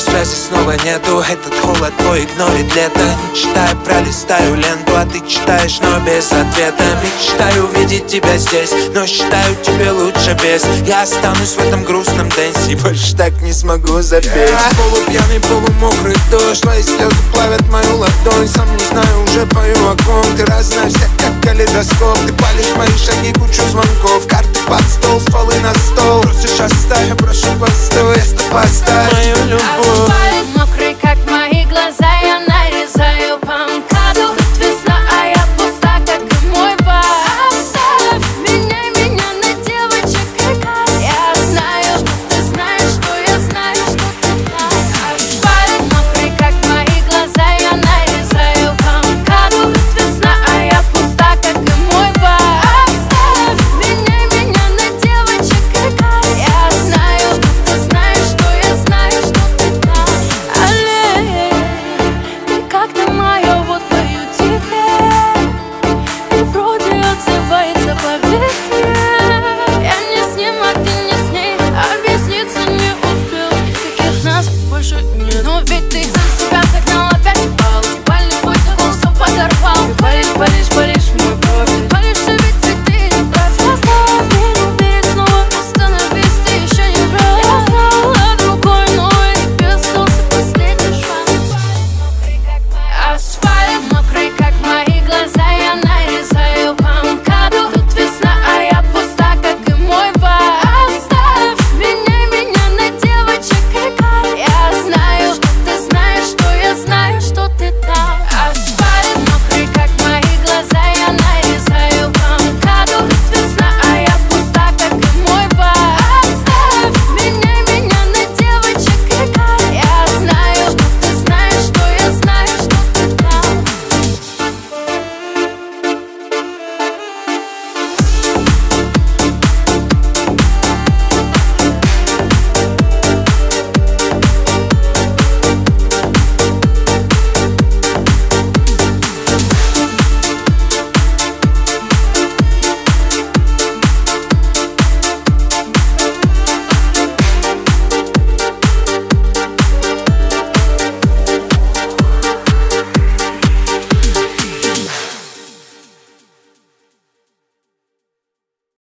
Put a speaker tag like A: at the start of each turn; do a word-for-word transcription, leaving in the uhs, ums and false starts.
A: связи снова нету. Этот холод твой игнорит лето. Мечтаю, пролистаю ленту, а ты читаешь, но без ответа. Мечтаю увидеть тебя здесь, но считаю, тебе лучше без. Я останусь в этом грустном дэнсе и больше так не смогу запеть. yeah. Полупьяный, полумокрый дождь, твои слезы плавят мою ладонь. Сам не знаю, уже пою о ком. Ты разная вся, как калейдоскоп. Ты палишь мои шаги, кучу звонков. Карты под стол, стволы на стол. Просишь оставить